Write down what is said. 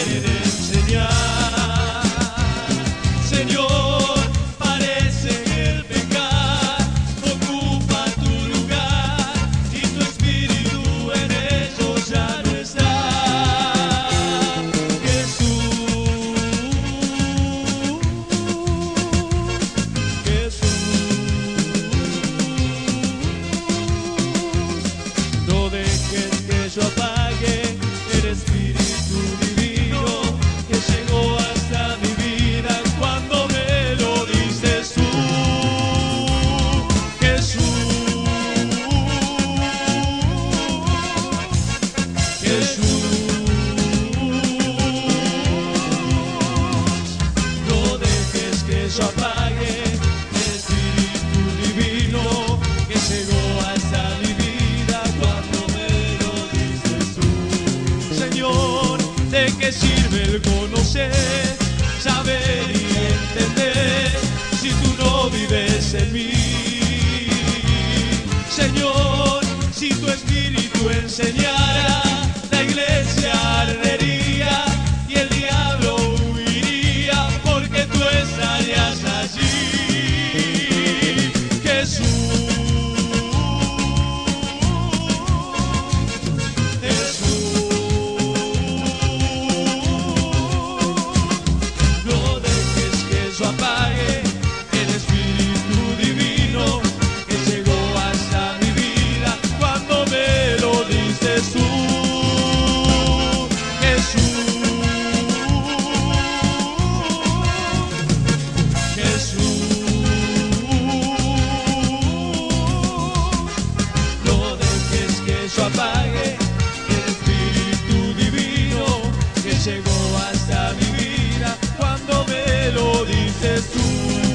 quieren enseñar. Señor, parece que el pecado ocupa tu lugar y tu espíritu en ellos ya no está. No dejes que yo apague el espíritu divino que llegó hasta mi vida cuando me lo dices tú, Jesús, Jesús. No dejes que yo apague el espíritu divino que llegó hasta mi vida cuando me lo dices tú. Señor, ¿de qué sirve el conocer, saber y entender si tú no vives en mí? Señor, si tu espíritu enseñara, la iglesia ardería y el diablo huiría porque tú estarías allí, Jesús. Apague el espíritu divino que llegó hasta mi vida cuando me lo dices tú, Jesús, Jesús. No dejes que yo apague el espíritu divino que llegó hasta mi vida cuando me lo dices tú.